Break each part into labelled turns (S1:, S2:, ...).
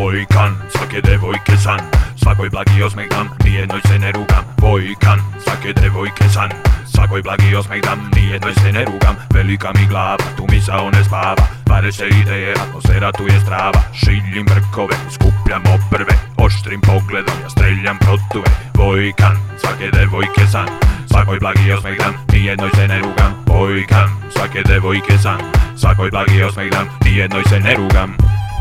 S1: Vojkan, svake devojke san, svakoj blagi osmeh dam, nijednoj se ne rugam. Vojkan, svake devojke san, svakoj blagi osmeh dam, nijednoj se ne rugam. Velika mi glava, tu misao ne spava, pare se ideje, atmosfera tu je strava. Šiljim brkove, skupljam obrve, oštrim pogledom ja streljam protuve. Vojkan, svake devojke san, svakoj blagi osmeh dam, nijednoj se ne rugam. Vojkan, svake devojke san, svakoj blagi osmeh dam, nijednoj se ne rugam.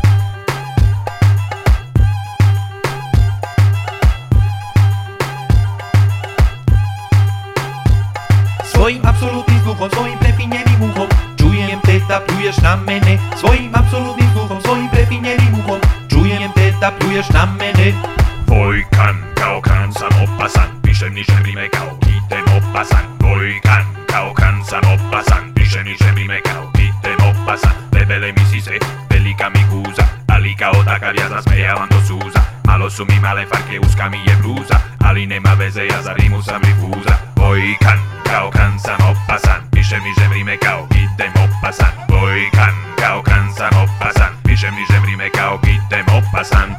S2: Svojim apsolutnim sluhom, svojim prefinjenim uhom čujem te da pljuješ na mene. Svojim apsolutnim sluhom, svojim prefinjenim uhom čujem te da pljuješ na mene.
S1: Vojkan, kao kan sam opasan, pišem nišem rime kao idem opasan. Vojkan, kao kan sam opasan, pišem nišem rime kao idem opasan. Debele mi sise, velika mi guza, ali kao takav ja zasmejavam do suza. Malo su mi male farke, uska mi je bluza, ali nema veze, ja za rimu sam rifuza. Vojkan, kao kan sam opasan, pišem nižem rime kao idem opasan. Vojkan, kao kan sam opasan, pišem nižem rime kao idem opasan.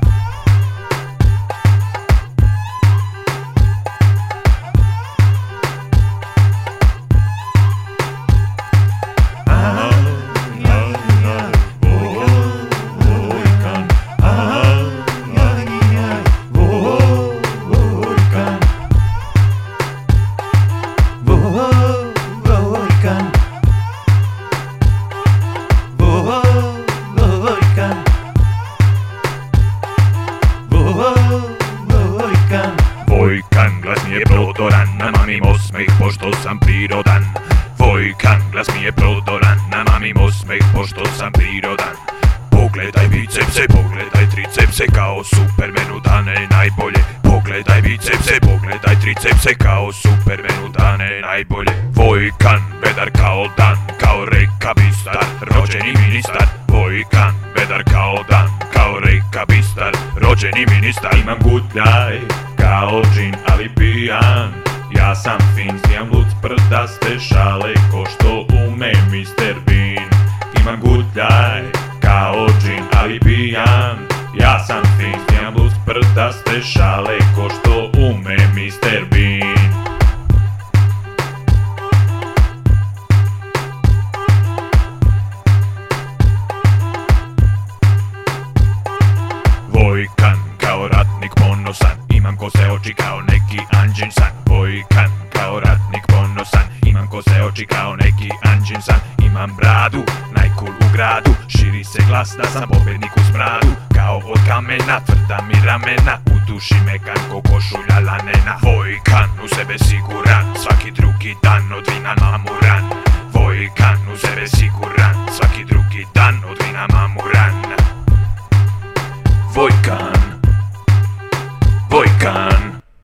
S1: Vojkan, glas mi je prodoran, namamim osmeh pošto sam prirodan. Vojkan, glas mi je prodoran, namamim osmeh pošto sam prirodan. Pogledaj bicepse, pogledaj tricepse, kao Supermanu dane najbolje. Pogledaj bicepse, pogledaj tricepse, kao Supermanu dane najbolje. Vojkan, vedar kao dan, kao reka bistar, rođeni ministar. Vojkan, vedar kao dan, kao reka bistar, rođeni ministar. Imam gutljaj kao džin, ali pijan, ja sam fin, snijam lud sprdaste šale, ko što ume Mr. Bean. Imam gutljaj kao džin, ali pijan, ja sam fin, snijam lud sprdaste šale, ko što ume Mr. Bean. Vojkan, kao ratnik ponosan, imam kose oči kao neki anđin san. Vojkan, kao ratnik ponosan, imam kose oči kao neki anđin san. Imam bradu, najcool u gradu, širi se glas da sam pobednik u smradu. Kao od kamena, tvrda mi ramena, u duši mekan ko košulja lanena. Vojkan, u sebe siguran, svaki drugi dan od vina mamuran. Vojkan, u sebe siguran, svaki drugi dan od vina mamuran.